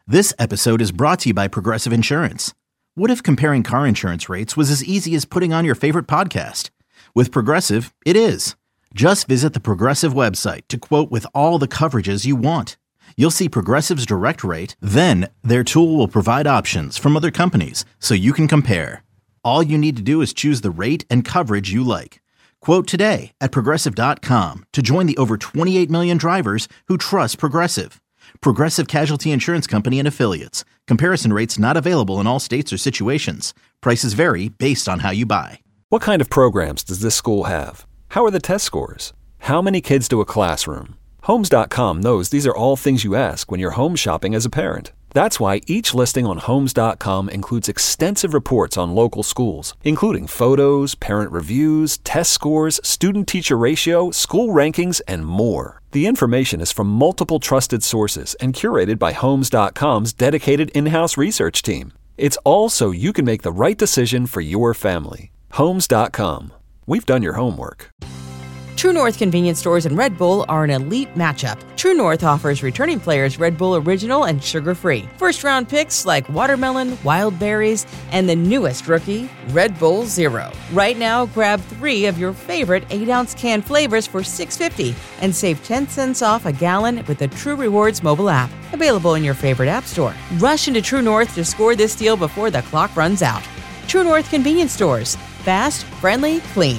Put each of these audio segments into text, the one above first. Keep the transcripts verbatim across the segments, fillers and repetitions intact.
This episode is brought to you by Progressive Insurance. What if comparing car insurance rates was as easy as putting on your favorite podcast? With Progressive, it is. Just visit the Progressive website to quote with all the coverages you want. You'll see Progressive's direct rate, then their tool will provide options from other companies so you can compare. All you need to do is choose the rate and coverage you like. Quote today at progressive dot com to join the over twenty-eight million drivers who trust Progressive. Progressive Casualty Insurance Company and Affiliates. Comparison rates not available in all states or situations. Prices vary based on how you buy. What kind of programs does this school have? How are the test scores? How many kids do a classroom? Homes dot com knows these are all things you ask when you're home shopping as a parent. That's why each listing on Homes dot com includes extensive reports on local schools, including photos, parent reviews, test scores, student-teacher ratio, school rankings, and more. The information is from multiple trusted sources and curated by Homes dot com's dedicated in-house research team. It's all so you can make the right decision for your family. Homes dot com. We've done your homework. True North convenience stores and Red Bull are an elite matchup. True North offers returning players Red Bull Original and sugar-free. First-round picks like watermelon, wild berries, and the newest rookie, Red Bull Zero. Right now, grab three of your favorite eight-ounce can flavors for six dollars and fifty cents and save ten cents off a gallon with the True Rewards mobile app. Available in your favorite app store. Rush into True North to score this deal before the clock runs out. True North convenience stores. Fast, friendly, clean.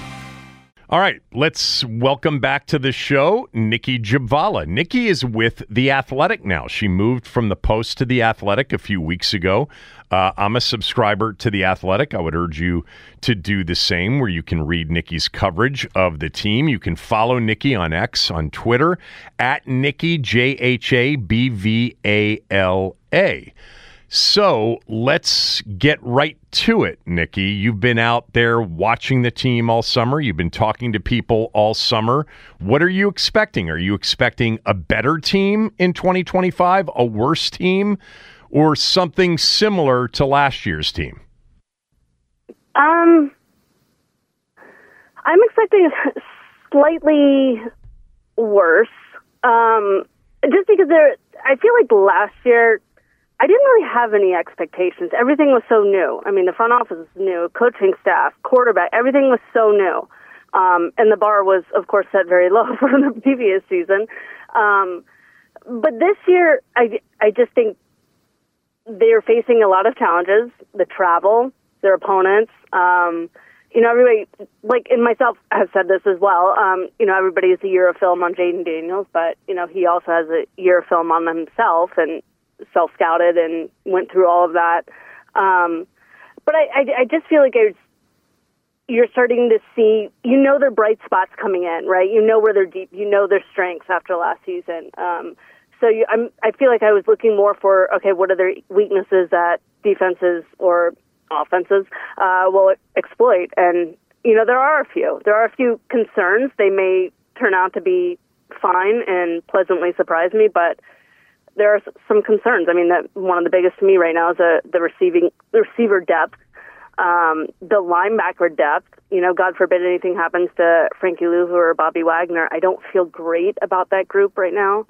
All right, let's welcome back to the show Nicki Jhabvala. Nicki is with The Athletic now. She moved from The Post to The Athletic a few weeks ago. Uh, I'm a subscriber to The Athletic. I would urge you to do the same, where you can read Nicki's coverage of the team. You can follow Nicki on X, on Twitter, at Nicki, J H A B V A L A. So let's get right to it, Nicki. You've been out there watching the team all summer. You've been talking to people all summer. What are you expecting? Are you expecting a better team in twenty twenty-five, a worse team, or something similar to last year's team? Um, I'm expecting slightly worse, um, just because there. I feel like last year, I didn't really have any expectations. Everything was so new. I mean, the front office was new, coaching staff, quarterback, everything was so new. Um, and the bar was, of course, set very low from the previous season. Um, but this year, I, I just think they're facing a lot of challenges, the travel, their opponents. Um, you know, everybody, like, and myself have said this as well, um, you know, everybody has a year of film on Jayden Daniels, but, you know, he also has a year of film on himself, and self-scouted and went through all of that. Um, but I, I, I just feel like it's, you're starting to see, you know, their bright spots coming in, right? You know where they're deep, you know their strengths after last season. Um, so you, I'm, I feel like I was looking more for, okay, what are their weaknesses that defenses or offenses uh, will exploit? And, you know, there are a few. There are a few concerns. They may turn out to be fine and pleasantly surprise me, but there are some concerns. I mean, that one of the biggest to me right now is the, the receiving the receiver depth, um, the linebacker depth. You know, God forbid anything happens to Frankie Louvu or Bobby Wagner. I don't feel great about that group right now.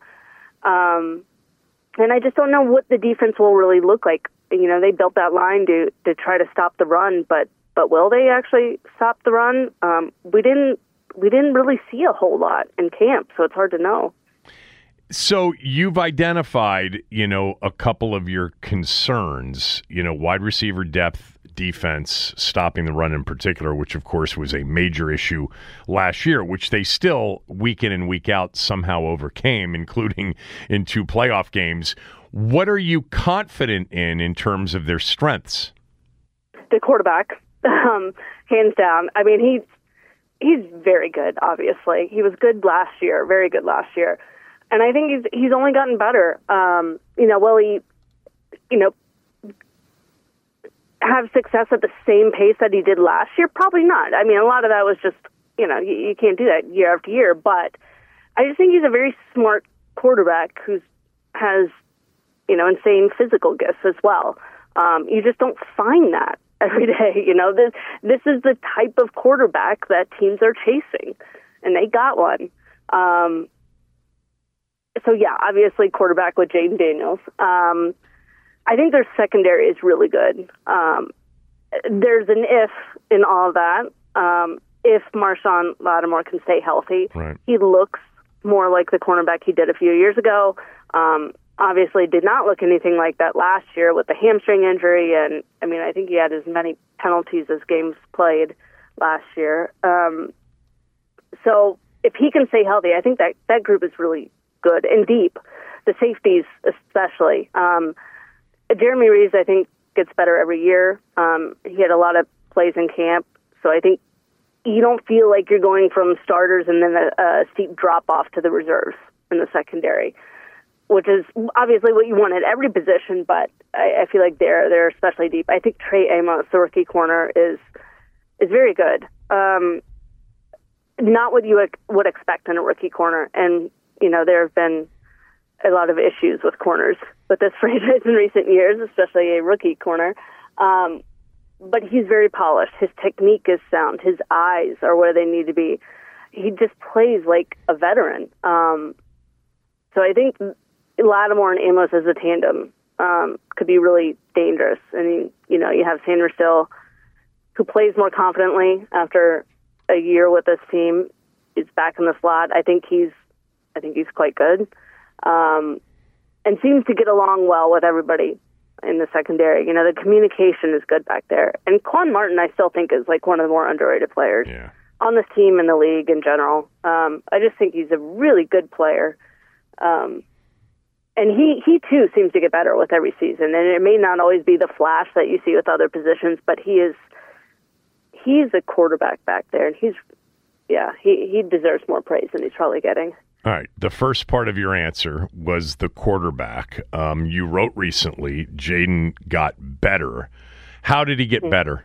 Um, and I just don't know what the defense will really look like. You know, they built that line to, to try to stop the run, but but will they actually stop the run? Um, we didn't we didn't really see a whole lot in camp, so it's hard to know. So you've identified, you know, a couple of your concerns, you know, wide receiver depth, defense, stopping the run in particular, which of course was a major issue last year, which they still week in and week out somehow overcame, including in two playoff games. What are you confident in in terms of their strengths? The quarterback, um, hands down. I mean, he's, he's very good, obviously. He was good last year, very good last year. And I think he's he's only gotten better. Um, you know, will he, you know, have success at the same pace that he did last year? Probably not. I mean, a lot of that was just, you know, you, you can't do that year after year. But I just think he's a very smart quarterback who has, you know, insane physical gifts as well. Um, you just don't find that every day. You know, this this is the type of quarterback that teams are chasing, and they got one. Um, so yeah, obviously quarterback with Jaden Daniels. Um, I think their secondary is really good. Um, there's an if in all of that. Um, if Marshon Lattimore can stay healthy, right. He looks more like the cornerback he did a few years ago. Um, obviously did not look anything like that last year with the hamstring injury. And, I mean, I think he had as many penalties as games played last year. Um, so if he can stay healthy, I think that, that group is really good and deep. The safeties especially. Um, Jeremy Reeves, I think, gets better every year. Um, he had a lot of plays in camp. So I think you don't feel like you're going from starters and then a, a steep drop-off to the reserves in the secondary, which is obviously what you want at every position, but I, I feel like they're they're especially deep. I think Trey Amos, the rookie corner, is is very good. Um, not what you would expect in a rookie corner, and you know there have been a lot of issues with corners with this franchise in recent years, especially a rookie corner. Um, but he's very polished. His technique is sound. His eyes are where they need to be. He just plays like a veteran. Um, so I think Lattimore and Amos as a tandem um, could be really dangerous. And, you know, you have Sanders Still, who plays more confidently after a year with this team. He's back in the slot. I think he's, I think he's quite good, um, and seems to get along well with everybody in the secondary. You know, the communication is good back there. And Quan Martin, I still think, is like one of the more underrated players yeah. on this team and the league in general. Um, I just think he's a really good player. Um, and he, he, too, seems to get better with every season. And it may not always be the flash that you see with other positions, but he is he's a quarterback back there. And he's, yeah, he, he deserves more praise than he's probably getting. All right. The first part of your answer was the quarterback. Um, you wrote recently, Jaden got better. How did he get mm-hmm. better?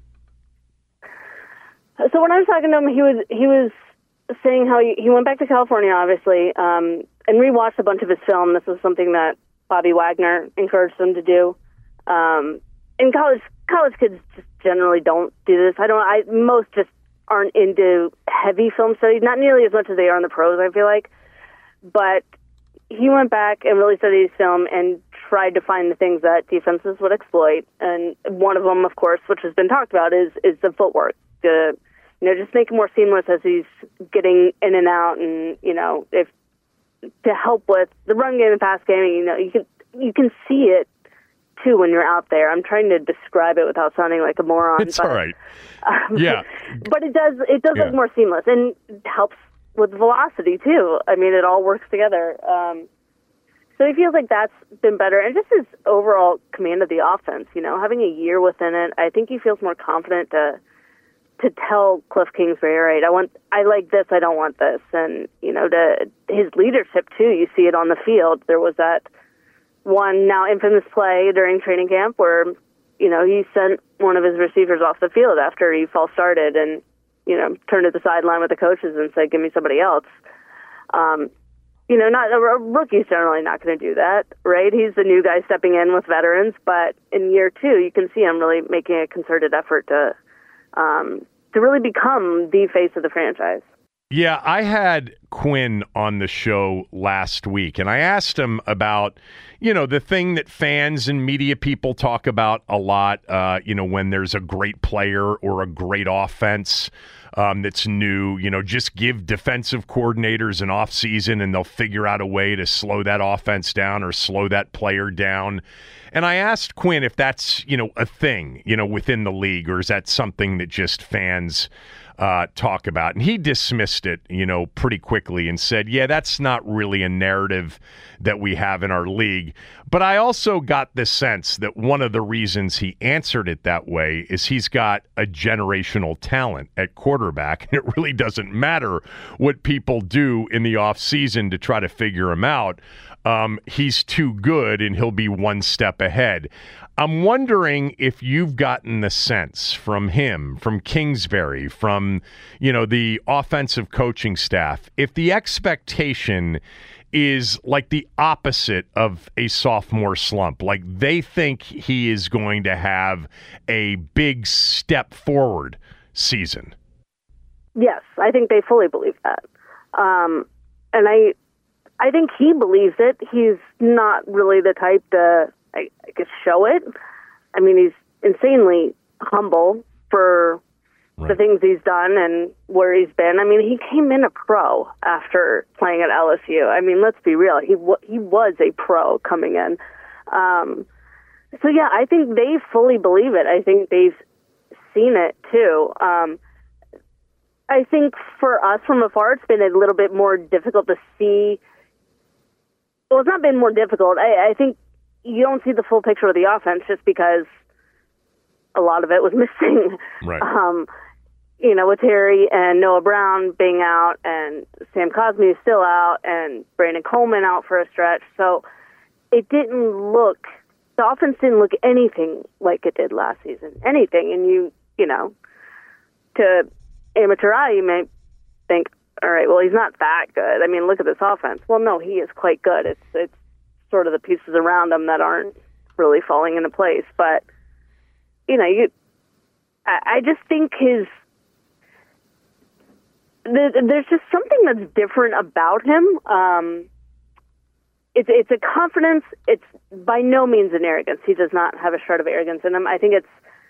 So when I was talking to him, he was he was saying how he, he went back to California, obviously, um, and rewatched a bunch of his film. This was something that Bobby Wagner encouraged him to do. Um, and college college kids just generally don't do this. I don't. I most just. aren't into heavy film studies, not nearly as much as they are in the pros, I feel like. But he went back and really studied his film and tried to find the things that defenses would exploit. And one of them, of course, which has been talked about, is is the footwork. The, you know, just make it more seamless as he's getting in and out, and you know, if to help with the run game and pass game. You know, you can you can see it too when you're out there. I'm trying to describe it without sounding like a moron. It's but, all right. Um, yeah. But it does it does yeah. look more seamless and helps with velocity too. I mean, it all works together. Um, so he feels like that's been better. And just his overall command of the offense, you know, having a year within it, I think he feels more confident to to tell Cliff Kingsbury, all right, I want I like this, I don't want this. And, you know, to his leadership too, you see it on the field. There was that one now infamous play during training camp where, you know, he sent one of his receivers off the field after he false started and, you know, turned to the sideline with the coaches and said, give me somebody else. Um, you know, not a rookie's generally not going to do that, right? He's the new guy stepping in with veterans, but in year two, you can see him really making a concerted effort to um, to really become the face of the franchise. Yeah, I had Quinn on the show last week, and I asked him about, you know, the thing that fans and media people talk about a lot, uh, you know, when there's a great player or a great offense um, that's new, you know, just give defensive coordinators an offseason and they'll figure out a way to slow that offense down or slow that player down. And I asked Quinn if that's, you know, a thing, you know, within the league, or is that something that just fans Uh, talk about. And he dismissed it, you know, pretty quickly and said, yeah, that's not really a narrative that we have in our league. But I also got the sense that one of the reasons he answered it that way is he's got a generational talent at quarterback. And it really doesn't matter what people do in the offseason to try to figure him out. Um, he's too good and he'll be one step ahead. I'm wondering if you've gotten the sense from him, from Kingsbury, from, you know, the offensive coaching staff, if the expectation is like the opposite of a sophomore slump, like they think he is going to have a big step forward season. Yes, I think they fully believe that. Um, and I I think he believes it. He's not really the type to, I, I guess, show it. I mean, he's insanely humble for right. the things he's done and where he's been. I mean, he came in a pro after playing at L S U. I mean, let's be real. He w- he was a pro coming in. Um, so, yeah, I think they fully believe it. I think they've seen it, too. Um, I think for us from afar, it's been a little bit more difficult to see. Well, it's not been more difficult. I, I think you don't see the full picture of the offense just because a lot of it was missing. Right. Um, you know, with Harry and Noah Brown being out and Sam Cosmi is still out and Brandon Coleman out for a stretch. So it didn't look, the offense didn't look anything like it did last season. Anything. And you, you know, to amateur eye, you may think, all right, well, he's not that good. I mean, look at this offense. Well, no, he is quite good. It's it's sort of the pieces around him that aren't really falling into place. But, you know, you, I, I just think his, there, there's just something that's different about him. Um, it's it's a confidence. It's by no means an arrogance. He does not have a shred of arrogance in him. I think it's,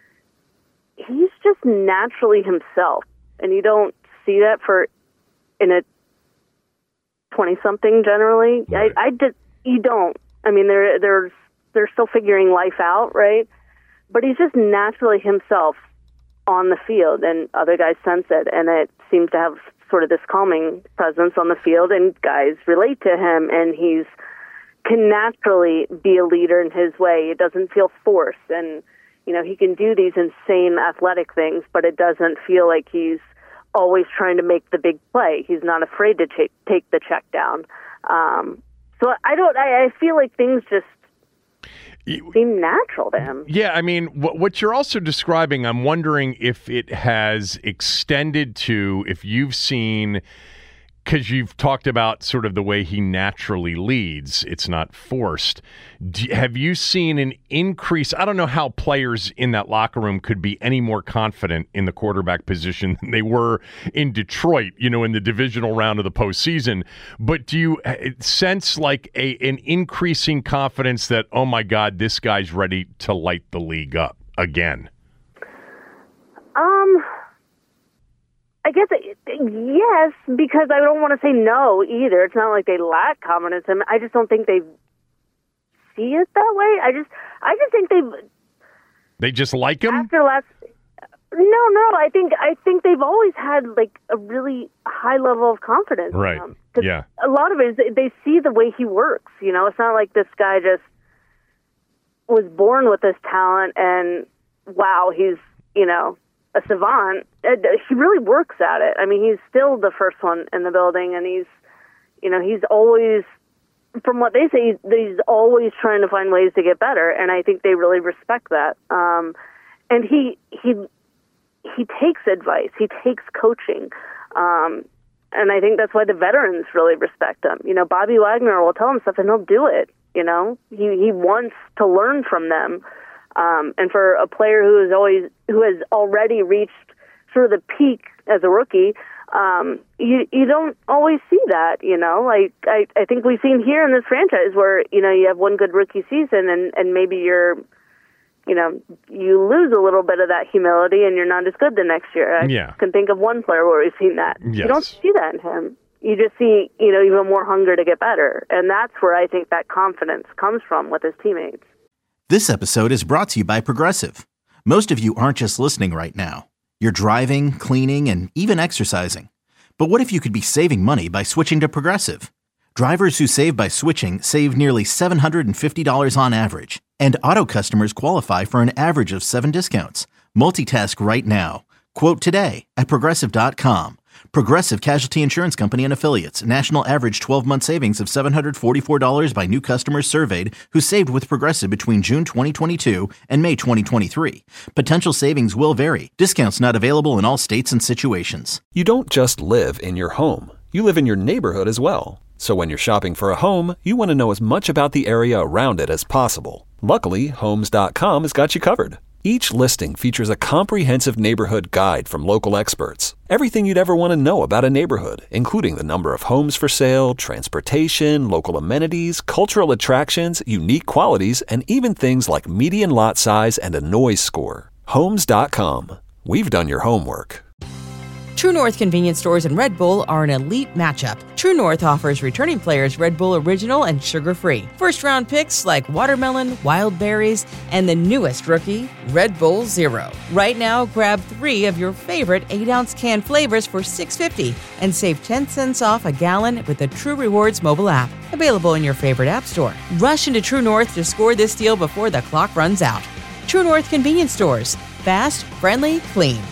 he's just naturally himself. And you don't see that for in a twenty-something generally. Right. I, I did. You don't. I mean, they're they're they're still figuring life out, right? But he's just naturally himself on the field, and other guys sense it, and it seems to have sort of this calming presence on the field, and guys relate to him, and he's can naturally be a leader in his way. It doesn't feel forced, and you know he can do these insane athletic things, but it doesn't feel like he's always trying to make the big play. He's not afraid to ch- take the check down. Um, so I don't. I, I feel like things just seem natural to him. Yeah, I mean, what, what you're also describing, I'm wondering if it has extended to, if you've seen, because you've talked about sort of the way he naturally leads, it's not forced. Do, have you seen an increase? I don't know how players in that locker room could be any more confident in the quarterback position than they were in Detroit, you know, in the divisional round of the postseason. But do you sense like a an increasing confidence that, oh my God, this guy's ready to light the league up again? Um... I guess, it, yes, because I don't want to say no either. It's not like they lack confidence in him. I just don't think they see it that way. I just I just think they've... They just like him? After last... No, no, I think I think they've always had, like, a really high level of confidence. Right, in him. yeah. A lot of it is they see the way he works, you know? It's not like this guy just was born with this talent and, wow, he's, you know... a savant. He really works at it. I mean, he's still the first one in the building, and he's, you know, he's always, from what they say, he's always trying to find ways to get better, and I think they really respect that. Um, and he he he takes advice. He takes coaching, um, and I think that's why the veterans really respect him. You know, Bobby Wagner will tell him stuff, and he'll do it. You know, he he wants to learn from them. Um, and for a player who is always who has already reached sort of the peak as a rookie, um, you you don't always see that. You know, like I, I think we've seen here in this franchise where you know you have one good rookie season and, and maybe you're, you know, you lose a little bit of that humility and you're not as good the next year. I yeah. can think of one player where we've seen that. Yes. You don't see that in him. You just see you know even more hunger to get better, and that's where I think that confidence comes from with his teammates. This episode is brought to you by Progressive. Most of you aren't just listening right now. You're driving, cleaning, and even exercising. But what if you could be saving money by switching to Progressive? Drivers who save by switching save nearly seven hundred fifty dollars on average. And auto customers qualify for an average of seven discounts. Multitask right now. Quote today at Progressive dot com. Progressive Casualty Insurance Company and Affiliates. National average twelve-month savings of seven hundred forty-four dollars by new customers surveyed who saved with Progressive between June twenty twenty-two and May twenty twenty-three. Potential savings will vary. Discounts not available in all states and situations. You don't just live in your home. You live in your neighborhood as well. So when you're shopping for a home, you want to know as much about the area around it as possible. Luckily, Homes dot com has got you covered. Each listing features a comprehensive neighborhood guide from local experts. Everything you'd ever want to know about a neighborhood, including the number of homes for sale, transportation, local amenities, cultural attractions, unique qualities, and even things like median lot size and a noise score. Homes dot com. We've done your homework. True North convenience stores and Red Bull are an elite matchup. True North offers returning players Red Bull Original and sugar-free. First-round picks like watermelon, wild berries, and the newest rookie, Red Bull Zero. Right now, grab three of your favorite eight-ounce can flavors for six dollars and fifty cents and save ten cents off a gallon with the True Rewards mobile app. Available in your favorite app store. Rush into True North to score this deal before the clock runs out. True North convenience stores. Fast, friendly, clean.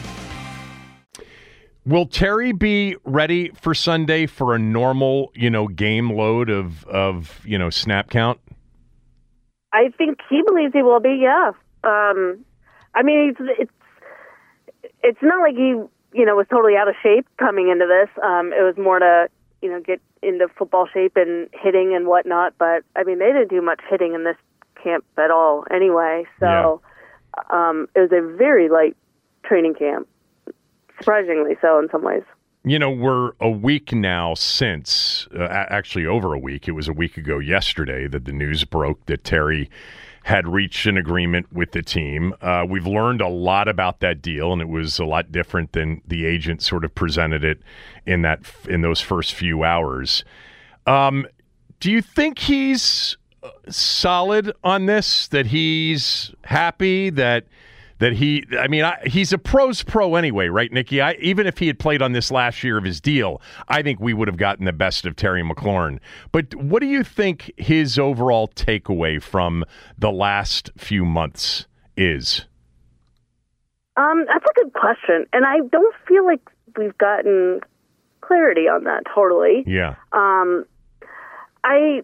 Will Terry be ready for Sunday for a normal, you know, game load of, of you know, snap count? I think he believes he will be, yeah. Um, I mean, it's, it's it's not like he, you know, was totally out of shape coming into this. Um, it was more to, you know, get into football shape and hitting and whatnot. But, I mean, they didn't do much hitting in this camp at all anyway. So yeah. um, it was a very light training camp. Surprisingly so in some ways. You know, we're a week now since, uh, actually over a week, it was a week ago yesterday that the news broke that Terry had reached an agreement with the team. Uh, we've learned a lot about that deal, and it was a lot different than the agent sort of presented it in that in those first few hours. Um, do you think he's solid on this, that he's happy, that... That he, I mean, I, he's a pro's pro anyway, right, Nikki? I, even if he had played on this last year of his deal, I think we would have gotten the best of Terry McLaurin. But what do you think his overall takeaway from the last few months is? Um, that's a good question, and I don't feel like we've gotten clarity on that totally. Yeah. Um, I,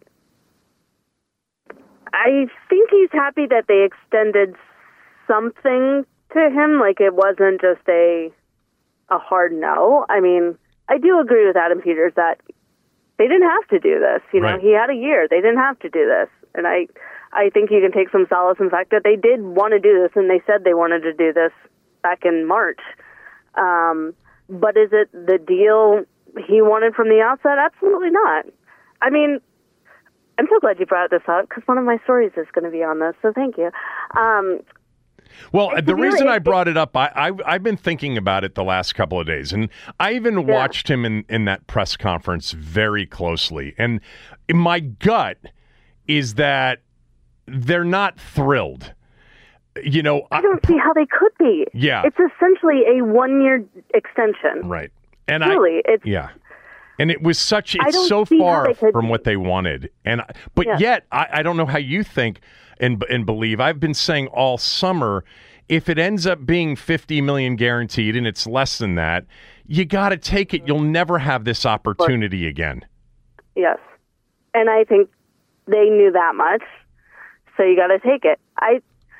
I think he's happy that they extended something to him, like it wasn't just a a hard no. I mean, I do agree with Adam Peters that they didn't have to do this. You know, right. He had a year. They didn't have to do this. And I I think you can take some solace in the fact that they did want to do this, and they said they wanted to do this back in March. Um, but is it the deal he wanted from the outset? Absolutely not. I mean, I'm so glad you brought this up because one of my stories is going to be on this, so thank you. Um, Well, It's the really, reason I it, brought it up, I, I, I've been thinking about it the last couple of days, and I even yeah. watched him in, in that press conference very closely. And my gut is that they're not thrilled. You know, I don't I, see how they could be. Yeah. It's essentially a one-year extension. Right. And really, I, it's... Yeah. And it was such, it's so far from what they wanted. And But yeah. yet, I, I don't know how you think and and believe. I've been saying all summer, if it ends up being fifty million dollars guaranteed and it's less than that, you got to take it. You'll never have this opportunity again. Yes. And I think they knew that much, so you got to take it. I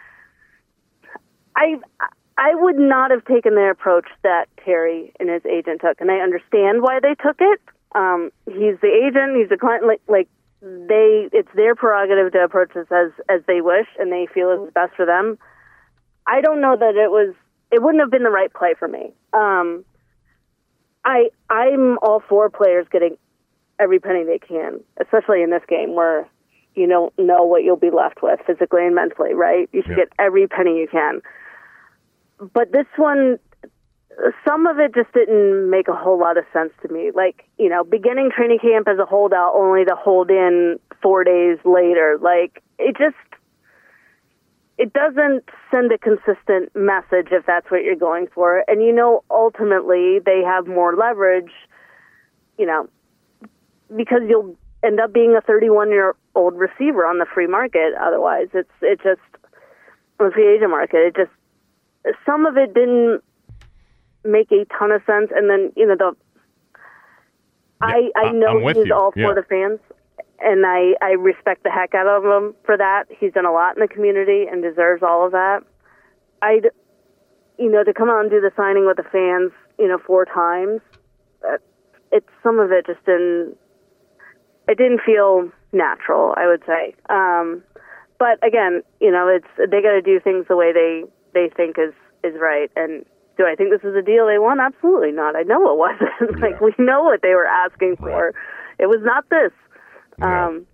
I I would not have taken the approach that Terry and his agent took, and I understand why they took it. Um, he's the agent, he's the client, like, like they, it's their prerogative to approach this as, as they wish, and they feel it's best for them. I don't know that it was, it wouldn't have been the right play for me. Um, I, I'm all for players getting every penny they can, especially in this game where you don't know what you'll be left with physically and mentally, right? You should yeah. get every penny you can. But this one, some of it just didn't make a whole lot of sense to me. Like, you know, beginning training camp as a holdout only to hold in four days later. Like, it just, it doesn't send a consistent message if that's what you're going for. And, you know, ultimately they have more leverage, you know, because you'll end up being a thirty-one-year-old receiver on the free market. Otherwise, it's, it just, on the free agent market, it just, some of it didn't make a ton of sense, and then you know the I yeah, I know he's you. all for yeah. the fans, and I I respect the heck out of him for that. He's done a lot in the community and deserves all of that. I'd you know to come out and do the signing with the fans, you know, four times. It's some of it just didn't it didn't feel natural, I would say. Um, but again, you know, it's they got to do things the way they they think is, is right. And do I think this is a deal they want? Absolutely not. I know it wasn't. like, Yeah. we know what they were asking for. Right. It was not this. Yeah. Um,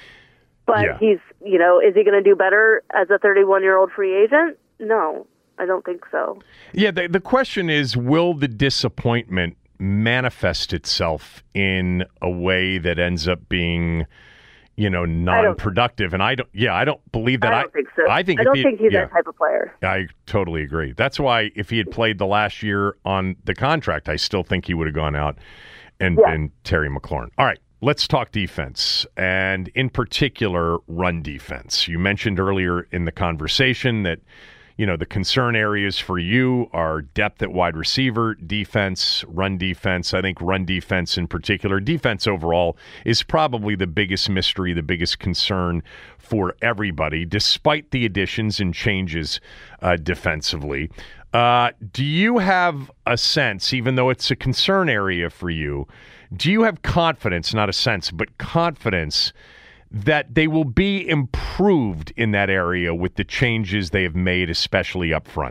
but Yeah. he's, you know, is he going to do better as a thirty-one-year-old free agent? No, I don't think so. Yeah, the, the question is, will the disappointment manifest itself in a way that ends up being, you know, non-productive? And I don't, yeah, I don't believe that. I don't think so. I think I if don't he- think he's yeah. that type of player. I totally agree. That's why if he had played the last year on the contract, I still think he would have gone out and Yeah. been Terry McLaurin. All right, let's talk defense, and in particular, run defense. You mentioned earlier in the conversation that, you know, the concern areas for you are depth at wide receiver, defense, run defense. I think run defense in particular, defense overall, is probably the biggest mystery, the biggest concern for everybody, despite the additions and changes uh, defensively. Uh, do you have a sense, even though it's a concern area for you, do you have confidence, not a sense, but confidence that they will be improved in that area with the changes they have made, especially up front?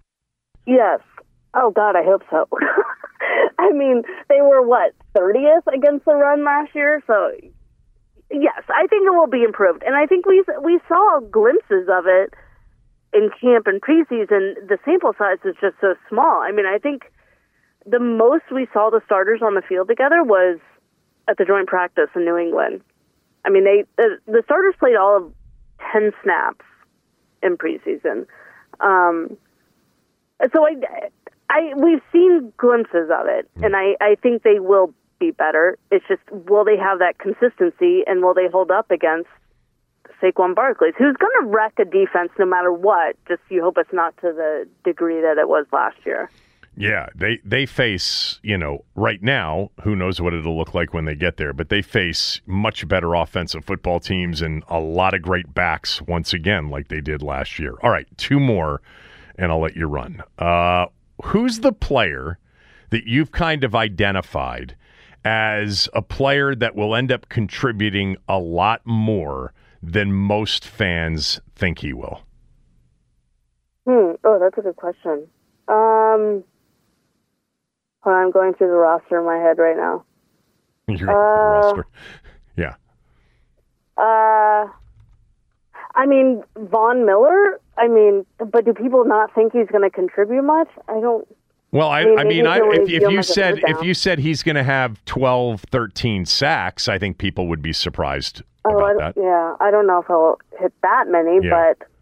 Yes. Oh, God, I hope so. I mean, they were, what, thirtieth against the run last year? So, yes, I think it will be improved. And I think we we saw glimpses of it in camp and preseason. The sample size is just so small. I mean, I think the most we saw the starters on the field together was at the joint practice in New England. I mean, they the, the starters played all of ten snaps in preseason. Um, so I, I, we've seen glimpses of it, and I, I think they will be better. It's just, will they have that consistency, and will they hold up against Saquon Barkley, who's going to wreck a defense no matter what? Just you hope it's not to the degree that it was last year. Yeah, they, they face, you know, right now, who knows what it'll look like when they get there, but they face much better offensive football teams and a lot of great backs once again, like they did last year. All right, two more, and I'll let you run. Uh, who's the player that you've kind of identified as a player that will end up contributing a lot more than most fans think he will? Hmm. Oh, that's a good question. Um... Hold on, I'm going through the roster in my head right now. You're Uh, roster. Yeah. Uh, I mean, Von Miller, I mean, but do people not think he's going to contribute much? I don't. Well, I, I mean, I mean, maybe I, he'll if, really if feel you like a said letdown. if you said he's going to have twelve, thirteen sacks, I think people would be surprised Oh, I, about that. yeah, I don't know if he'll hit that many, Yeah. but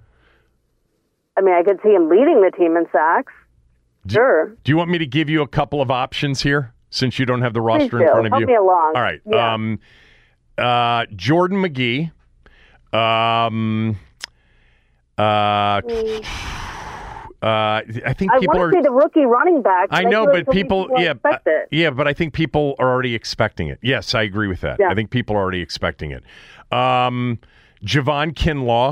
I mean, I could see him leading the team in sacks. Do, Sure. Do you want me to give you a couple of options here, since you don't have the roster Please in do. front of Help you? me along. All right. Yeah. Um, uh, Jordan McGee. Um, uh, Mm. uh, I think I people want are. to see the rookie running back. I but know, feel like but so many people, yeah, expect uh, it. yeah, but I think people are already expecting it. Yes, I agree with that. Yeah. I think people are already expecting it. Um, Javon Kinlaw.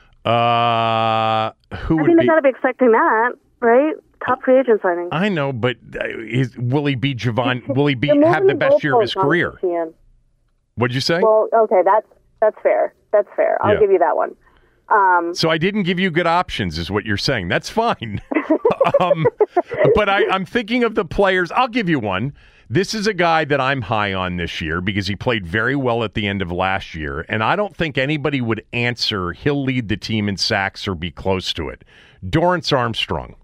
Uh, who I would think be? they got to be expecting that, right? Top free agent signing. I know, but uh, is, will he be Javon? Will he be You're have moving the best year of his goalposts on career? E S P N. What'd you say? Well, okay, that's that's fair. That's fair. I'll Yeah. give you that one. Um, So I didn't give you good options, is what you're saying. That's fine. um, but I, I'm thinking of the players. I'll give you one. This is a guy that I'm high on this year because he played very well at the end of last year, and I don't think anybody would answer he'll lead the team in sacks or be close to it. Dorrance Armstrong.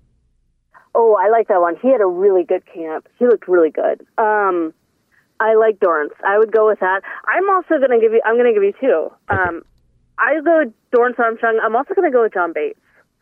oh, I like that one. He had a really good camp. He looked really good. Um, I like Dorrance. I would go with that. I'm also going to give you. I'm going to give you two. Okay. Um, I go with Dorrance Armstrong. I'm also going to go with John Bates.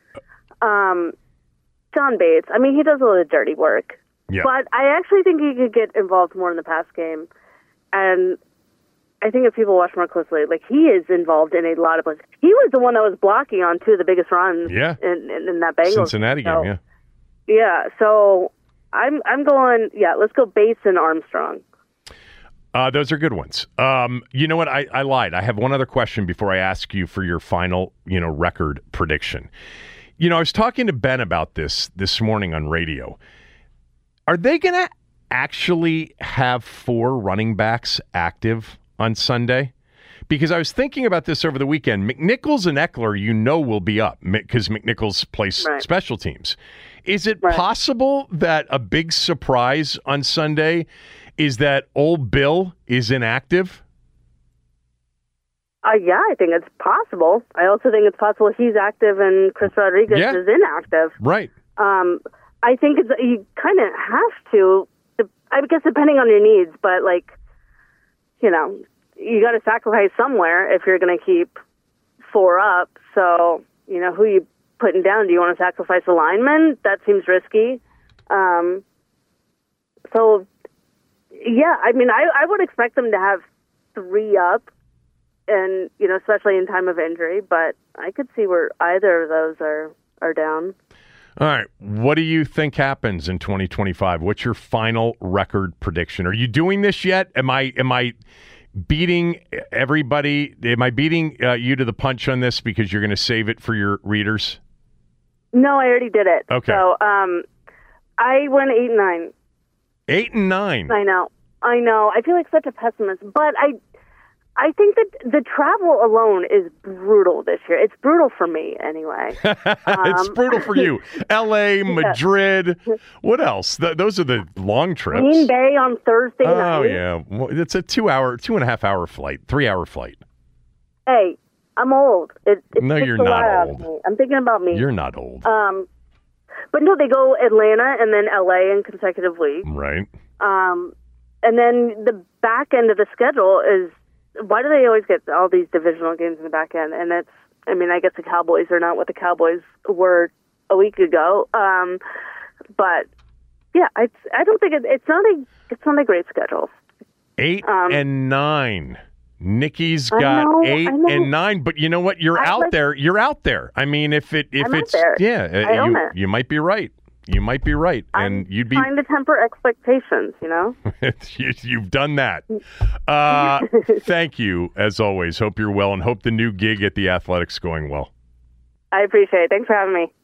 Um, John Bates. I mean, he does a lot of dirty work. Yeah. But I actually think he could get involved more in the pass game. And I think if people watch more closely, like he is involved in a lot of plays. He was the one that was blocking on two of the biggest runs Yeah. in, in, in that Bengals Cincinnati so, game, yeah. Yeah, so I'm I'm going, yeah, let's go Bates and Armstrong. Uh, those are good ones. Um, you know what? I, I lied. I have one other question before I ask you for your final, you know, record prediction. You know, I was talking to Ben about this this morning on radio. Are they going to actually have four running backs active on Sunday? because I was thinking about this over the weekend. McNichols and Eckler, you know, will be up because McNichols plays Right. special teams. Is it Right. possible that a big surprise on Sunday is that old Bill is inactive? Uh, yeah, I think it's possible. I also think it's possible he's active and Chris Rodriguez Yeah. is inactive. Right. Um, I think it's, you kind of have to, I guess depending on your needs, but like, you know, you got to sacrifice somewhere if you're going to keep four up. So, you know, who you putting down? Do you want to sacrifice a lineman? That seems risky. Um, so, yeah, I mean, I, I would expect them to have three up, and, you know, especially in time of injury, but I could see where either of those are, are down. All right. What do you think happens in twenty twenty-five? What's your final record prediction? Are you doing this yet? Am I am I beating everybody? Am I beating uh, you to the punch on this because you're going to save it for your readers? No, I already did it. Okay. So um, I went eight and nine. Eight and nine. I know. I know. I feel like such a pessimist, but I I think that the travel alone is brutal this year. It's brutal for me anyway. It's Um, brutal for you. L A, Madrid. What else? Th- those are the long trips. Green Bay on Thursday Oh, night. yeah. Well, it's a two-hour, two-and-a-half-hour flight, three-hour flight. Hey, I'm old. It, it No, takes you're a not lot out old. of me. I'm thinking about me. You're not old. Um, but no, they go Atlanta and then L A in consecutive weeks. Right. Um, and then the back end of the schedule is, why do they always get all these divisional games in the back end? And that's, I mean, I guess the Cowboys are not what the Cowboys were a week ago. Um, but yeah, I, I don't think it, it's not a, it's not a great schedule. Eight Um, and nine. Nikki's I got know, eight I know. and nine, but you know what? You're I out like- there. You're out there. I mean, if it if I'm out it's there. yeah, uh, I own you it. you might be right. You might be right, and I'm you'd be trying to temper expectations, you know? you, you've done that. Uh, thank you as always. Hope you're well, and hope the new gig at the Athletics going well. I appreciate it. Thanks for having me.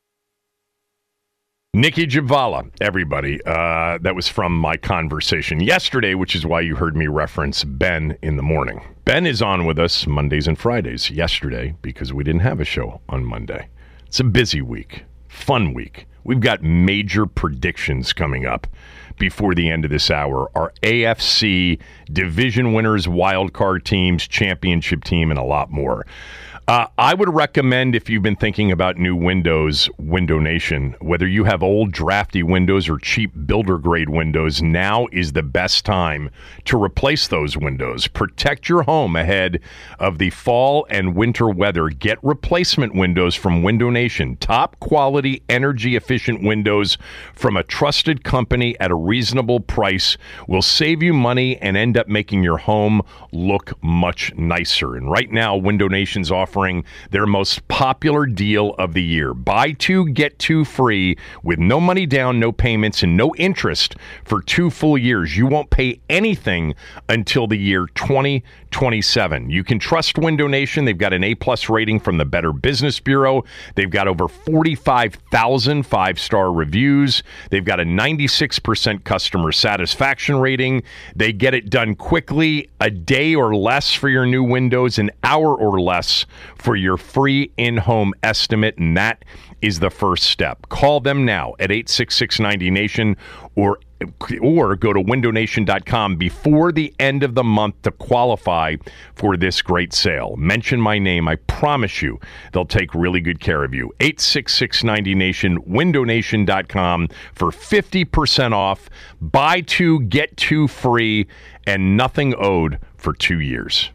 Nikki Jhabvala, everybody. Uh, that was from my conversation yesterday, which is why you heard me reference Ben in the morning. Ben is on with us Mondays and Fridays. Yesterday, because we didn't have a show on Monday. It's a busy week, fun week. We've got major predictions coming up before the end of this hour. Our A F C division winners, wild card teams, championship team, and a lot more. Uh, I would recommend, if you've been thinking about new windows, Window Nation, whether you have old drafty windows or cheap builder grade windows, now is the best time to replace those windows. Protect your home ahead of the fall and winter weather. Get replacement windows from Window Nation. Top quality, energy efficient windows from a trusted company at a reasonable price will save you money and end up making your home look much nicer. And right now, Window Nation's offering their most popular deal of the year. Buy two, get two free with no money down, no payments, and no interest for two full years. You won't pay anything until the year twenty twenty-seven. You can trust Window Nation. They've got an A-plus rating from the Better Business Bureau. They've got over forty-five thousand five-star reviews. They've got a ninety-six percent customer satisfaction rating. They get it done quickly, a day or less for your new windows, an hour or less for your free in-home estimate, and that is the first step. Call them now at eight six six ninety nation or or go to window nation dot com before the end of the month to qualify for this great sale. Mention my name. I promise you they'll take really good care of you. eight six six ninety nation, window nation dot com for fifty percent off. Buy two, get two free, and nothing owed for two years.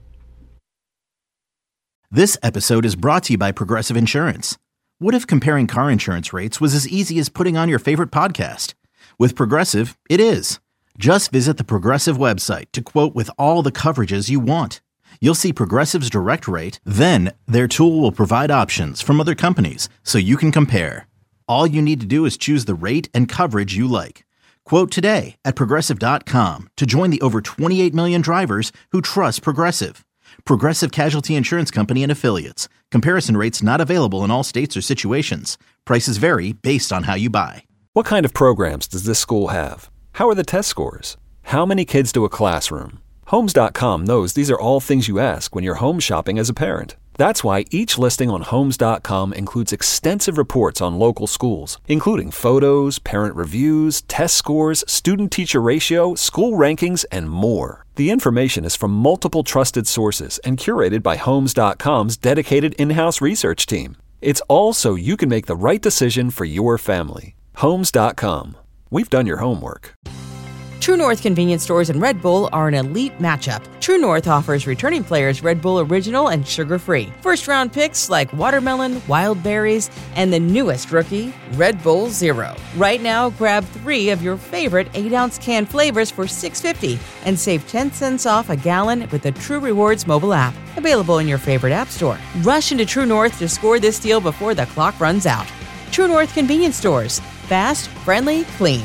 This episode is brought to you by Progressive Insurance. What if comparing car insurance rates was as easy as putting on your favorite podcast? With Progressive, it is. Just visit the Progressive website to quote with all the coverages you want. You'll see Progressive's direct rate, then their tool will provide options from other companies so you can compare. All you need to do is choose the rate and coverage you like. Quote today at progressive dot com to join the over twenty-eight million drivers who trust Progressive. Progressive Casualty Insurance Company and Affiliates. Comparison rates not available in all states or situations. Prices vary based on how you buy. What kind of programs does this school have? How are the test scores? How many kids to a classroom? Homes dot com knows these are all things you ask when you're home shopping as a parent. That's why each listing on Homes dot com includes extensive reports on local schools, including photos, parent reviews, test scores, student-teacher ratio, school rankings, and more. The information is from multiple trusted sources and curated by Homes dot com's dedicated in-house research team. It's all so you can make the right decision for your family. Homes dot com. We've done your homework. True North convenience stores and Red Bull are an elite matchup. True North offers returning players Red Bull Original and sugar-free. First-round picks like watermelon, wild berries, and the newest rookie, Red Bull Zero. Right now, grab three of your favorite eight-ounce can flavors for six dollars and fifty cents and save ten cents off a gallon with the True Rewards mobile app. Available in your favorite app store. Rush into True North to score this deal before the clock runs out. True North convenience stores. Fast, friendly, clean.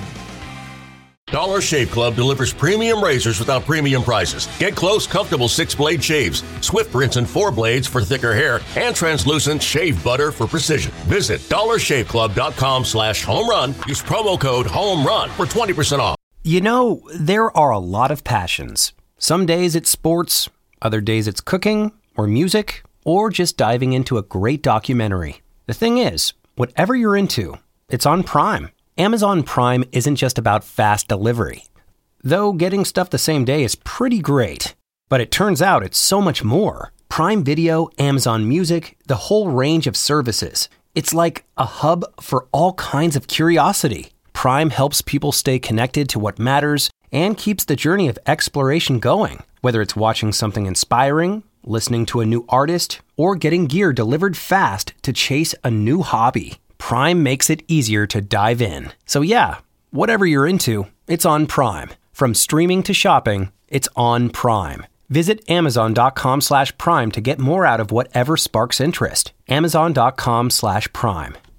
Dollar Shave Club delivers premium razors without premium prices. Get close, comfortable six-blade shaves, swift rinse and four blades for thicker hair, and translucent shave butter for precision. Visit dollar shave club dot com slash home run. Use promo code HOMERUN for twenty percent off. You know, there are a lot of passions. Some days it's sports, other days it's cooking or music, or just diving into a great documentary. The thing is, whatever you're into, it's on Prime. Amazon Prime isn't just about fast delivery. Though getting stuff the same day is pretty great. But it turns out it's so much more. Prime Video, Amazon Music, the whole range of services. It's like a hub for all kinds of curiosity. Prime helps people stay connected to what matters and keeps the journey of exploration going. Whether it's watching something inspiring, listening to a new artist, or getting gear delivered fast to chase a new hobby. Prime makes it easier to dive in. So yeah, whatever you're into, it's on Prime. From streaming to shopping, it's on Prime. Visit amazon dot com slash prime to get more out of whatever sparks interest. amazon dot com slash prime.